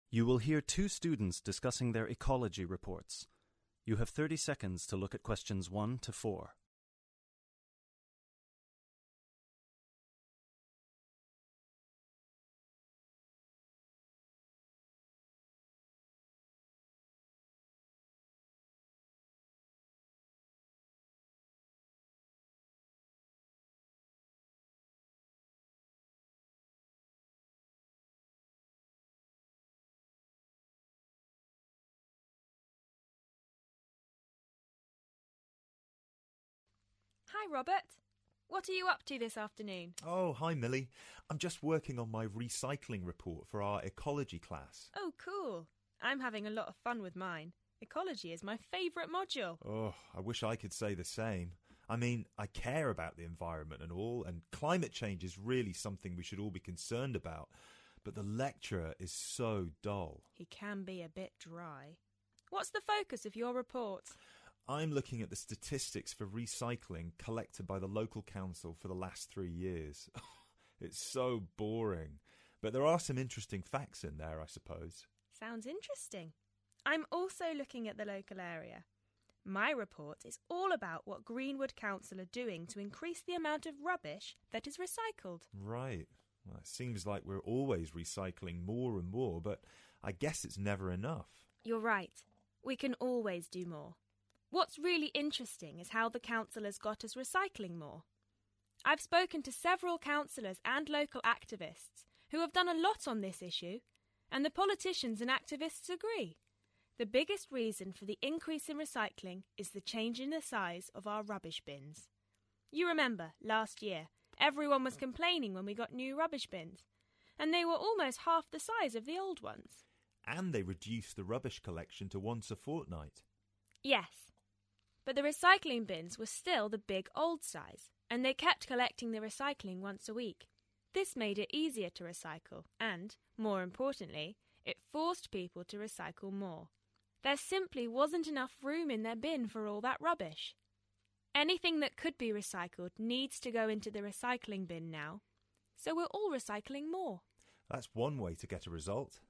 You will hear two students discussing their ecology reports. You have 30 seconds to look at questions 1 to 4. Hi, Robert. What are you up to this afternoon? Oh, hi, Millie. I'm just working on my recycling report for our ecology class. Oh, cool. I'm having a lot of fun with mine. Ecology is my favourite module. Oh, I wish I could say the same. I mean, I care about the environment and all, and climate change is really something we should all be concerned about. But the lecturer is so dull. He can be a bit dry. What's the focus of your report? I'm looking at the statistics for recycling collected by the local council for the last 3 years. It's so boring. But there are some interesting facts in there, I suppose. Sounds interesting. I'm also looking at the local area. My report is all about what Greenwood Council are doing to increase the amount of rubbish that is recycled. Right. Well, it seems like we're always recycling more and more, but I guess it's never enough. You're right. We can always do more. What's really interesting is how the council has got us recycling more. I've spoken to several councillors and local activists who have done a lot on this issue, and the politicians and activists agree. The biggest reason for the increase in recycling is the change in the size of our rubbish bins. You remember, last year, everyone was complaining when we got new rubbish bins, and they were almost half the size of the old ones. And they reduced the rubbish collection to once a fortnight. Yes. But the recycling bins were still the big old size, and they kept collecting the recycling once a week. This made it easier to recycle and, more importantly, it forced people to recycle more. There simply wasn't enough room in their bin for all that rubbish. Anything that could be recycled needs to go into the recycling bin now, so we're all recycling more. That's one way to get a result.